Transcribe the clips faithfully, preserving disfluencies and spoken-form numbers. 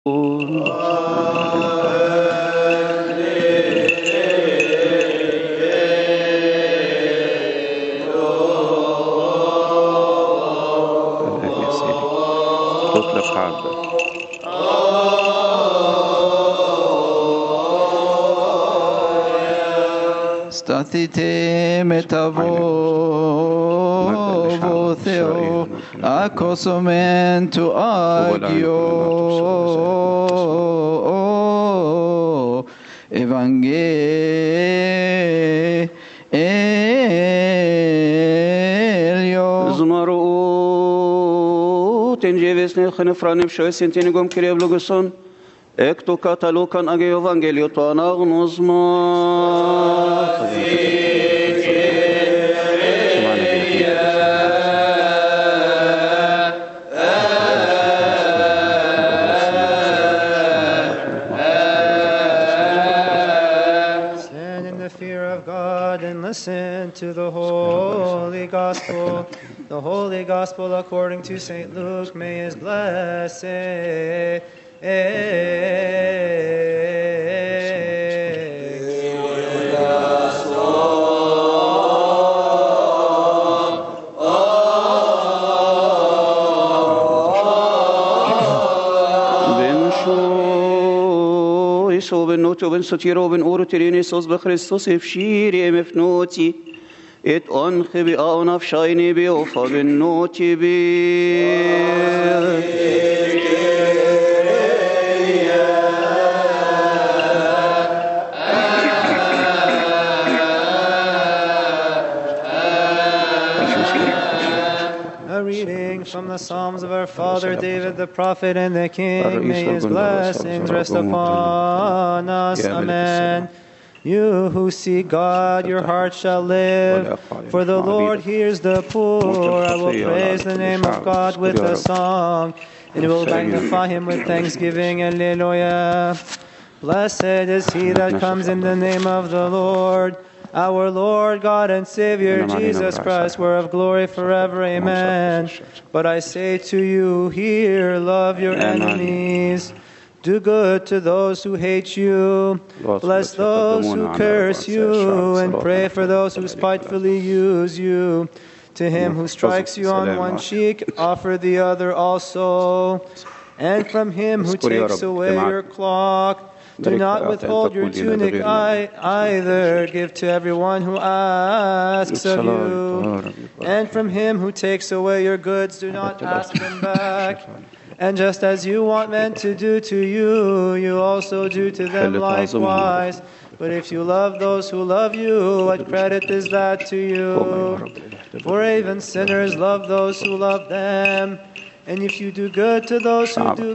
تطلق عبدك. Statite metavo theo acosomentu agio evangelio. Zmaru tenjevisne khnefranim shoysentinigom kirebluguson ekto katalokan age evangelio to anagnozma. Listen to the Holy Gospel, the Holy Gospel according to Saint Luke. May his blessed ben ben sotiro ben oro terini sos be Christos efshiri emfnoti et on khibi on afshayni bi ofa ben noti bi from the Psalms of our father David the prophet and the king. May his blessings rest upon us. Amen. You who seek God, your heart shall live. For the Lord hears the poor. I will praise the name of God with a song, and will magnify him with thanksgiving. Alleluia. Blessed is he that comes in the name of the Lord. Our Lord, God and Savior, Jesus Christ, whereof glory forever. Amen. But I say to you, hear, love your enemies. Do good to those who hate you. Bless those who curse you, and pray for those who spitefully use you. To him who strikes you on one cheek, offer the other also. And from him who takes away your cloak, do not withhold your tunic either. Give to everyone who asks of you. And from him who takes away your goods, do not ask them back. And just as you want men to do to you, you also do to them likewise. But if you love those who love you, what credit is that to you? For even sinners love those who love them. And if you do good to those who do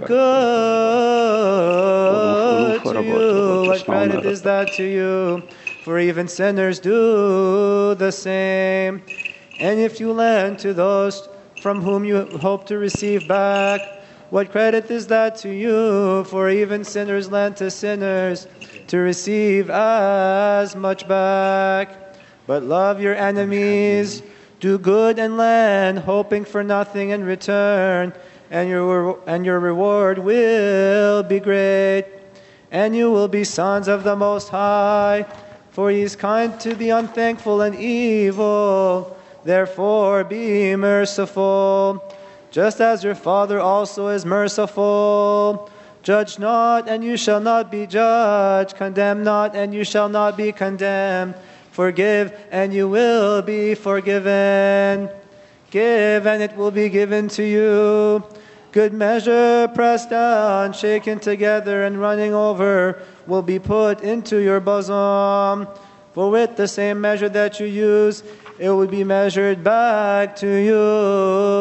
good to you, what credit is that to you? For even sinners do the same. And if you lend to those from whom you hope to receive back, what credit is that to you? For even sinners lend to sinners to receive as much back. But love your enemies. Do good and lend, hoping for nothing in return, and your and your reward will be great. And you will be sons of the Most High, for he is kind to the unthankful and evil. Therefore be merciful, just as your Father also is merciful. Judge not, and you shall not be judged. Condemn not, and you shall not be condemned. Forgive, and you will be forgiven. Give, and it will be given to you. Good measure, pressed down, shaken together, and running over, will be put into your bosom. For with the same measure that you use, it will be measured back to you.